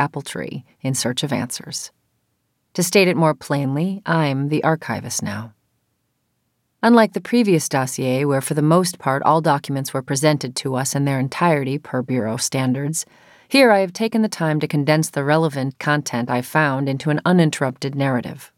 apple tree in search of answers. To state it more plainly, I'm the archivist now. Unlike the previous dossier, where for the most part all documents were presented to us in their entirety per Bureau standards, here I have taken the time to condense the relevant content I found into an uninterrupted narrative.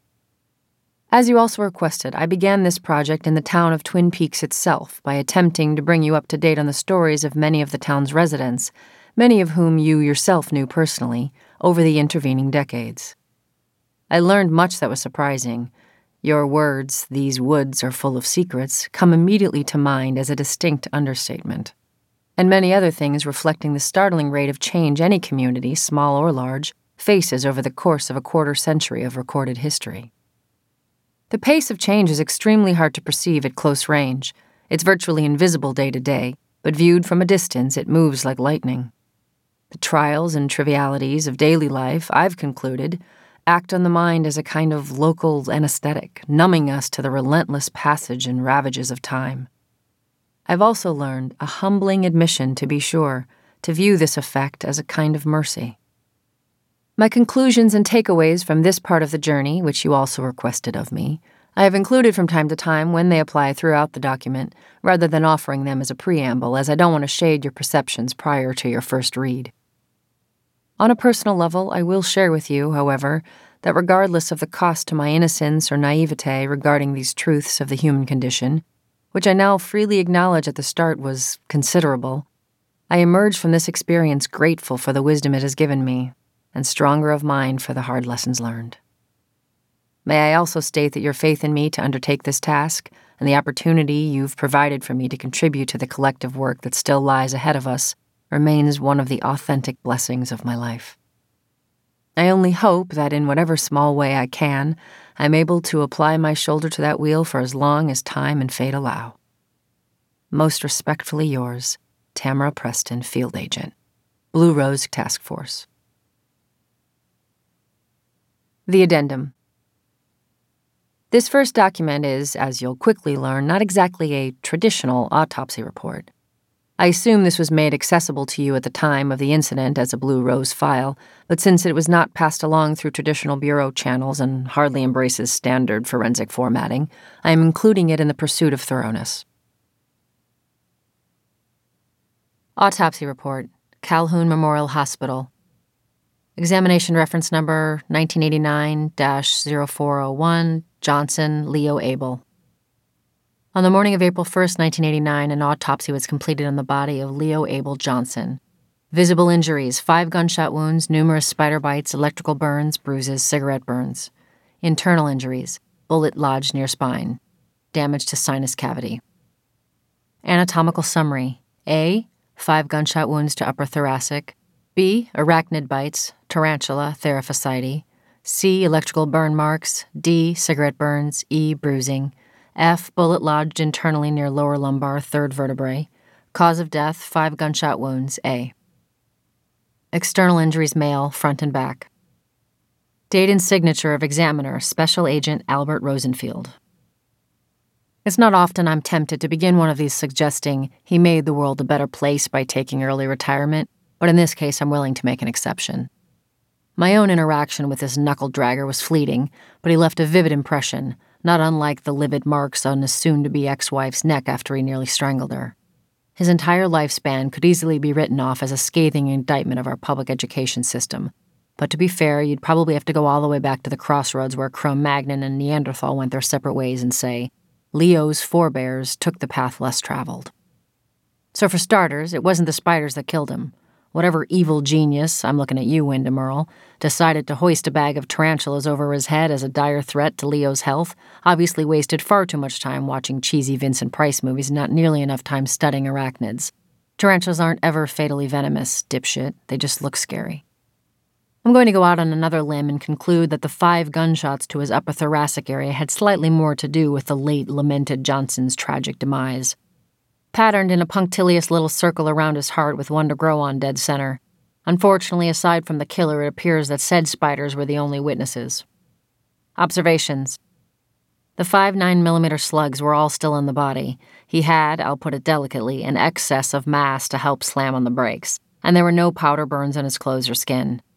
As you also requested, I began this project in the town of Twin Peaks itself by attempting to bring you up to date on the stories of many of the town's residents, many of whom you yourself knew personally, over the intervening decades. I learned much that was surprising. Your words, "these woods are full of secrets," come immediately to mind as a distinct understatement, and many other things reflecting the startling rate of change any community, small or large, faces over the course of a quarter-century of recorded history. The pace of change is extremely hard to perceive at close range. It's virtually invisible day to day, but viewed from a distance, it moves like lightning. The trials and trivialities of daily life, I've concluded, act on the mind as a kind of local anesthetic, numbing us to the relentless passage and ravages of time. I've also learned, a humbling admission to be sure, to view this effect as a kind of mercy. My conclusions and takeaways from this part of the journey, which you also requested of me, I have included from time to time when they apply throughout the document, rather than offering them as a preamble, as I don't want to shade your perceptions prior to your first read. On a personal level, I will share with you, however, that regardless of the cost to my innocence or naivete regarding these truths of the human condition, which I now freely acknowledge at the start was considerable, I emerge from this experience grateful for the wisdom it has given me, and stronger of mind for the hard lessons learned. May I also state that your faith in me to undertake this task, and the opportunity you've provided for me to contribute to the collective work that still lies ahead of us, remains one of the authentic blessings of my life. I only hope that in whatever small way I can, I'm able to apply my shoulder to that wheel for as long as time and fate allow. Most respectfully yours, Tamara Preston, Field Agent, Blue Rose Task Force. The Addendum. This first document is, as you'll quickly learn, not exactly a traditional autopsy report. I assume this was made accessible to you at the time of the incident as a Blue Rose file, but since it was not passed along through traditional Bureau channels and hardly embraces standard forensic formatting, I am including it in the pursuit of thoroughness. Autopsy Report, Calhoun Memorial Hospital. Examination reference number 1989-0401, Johnson, Leo Abel. On the morning of April 1st, 1989, an autopsy was completed on the body of Leo Abel Johnson. Visible injuries: 5 gunshot wounds, numerous spider bites, electrical burns, bruises, cigarette burns. Internal injuries: bullet lodged near spine. Damage to sinus cavity. Anatomical summary: A. 5 gunshot wounds to upper thoracic. B. Arachnid bites, tarantula, Theraphocyte. C. Electrical burn marks. D. Cigarette burns. E. Bruising. F. Bullet lodged internally near lower lumbar, 3rd vertebrae. Cause of death: 5 gunshot wounds. A. External injuries: male, front and back. Date and signature of examiner, Special Agent Albert Rosenfield. It's not often I'm tempted to begin one of these suggesting he made the world a better place by taking early retirement, but in this case I'm willing to make an exception. My own interaction with this knuckle-dragger was fleeting, but he left a vivid impression, not unlike the livid marks on his soon-to-be ex-wife's neck after he nearly strangled her. His entire lifespan could easily be written off as a scathing indictment of our public education system, but to be fair, you'd probably have to go all the way back to the crossroads where Cro-Magnon and Neanderthal went their separate ways and say, Leo's forebears took the path less traveled. So for starters, it wasn't the spiders that killed him. Whatever evil genius, I'm looking at you, Wyndham Earle, decided to hoist a bag of tarantulas over his head as a dire threat to Leo's health, obviously wasted far too much time watching cheesy Vincent Price movies and not nearly enough time studying arachnids. Tarantulas aren't ever fatally venomous, dipshit. They just look scary. I'm going to go out on another limb and conclude that the 5 gunshots to his upper thoracic area had slightly more to do with the late lamented Johnson's tragic demise. Patterned in a punctilious little circle around his heart with one to grow on dead center. Unfortunately, aside from the killer, it appears that said spiders were the only witnesses. Observations. The 5 9mm slugs were all still in the body. He had, I'll put it delicately, an excess of mass to help slam on the brakes, and there were no powder burns on his clothes or skin.